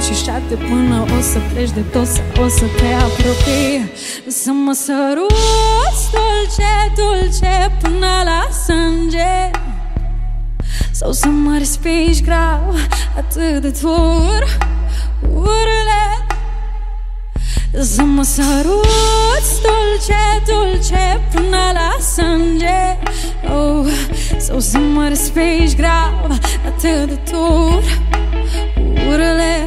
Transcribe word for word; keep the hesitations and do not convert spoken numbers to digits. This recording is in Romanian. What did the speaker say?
și șapte până o să pleci de tot sau o să te apropii. Să mă săruți dulce, dulce până la sânge, sau să mă respingi grav atât de dur, urle. Să mă săruți dulce, dulce până la sânge, oh, sau să mă respingi grav atât de dur, urle.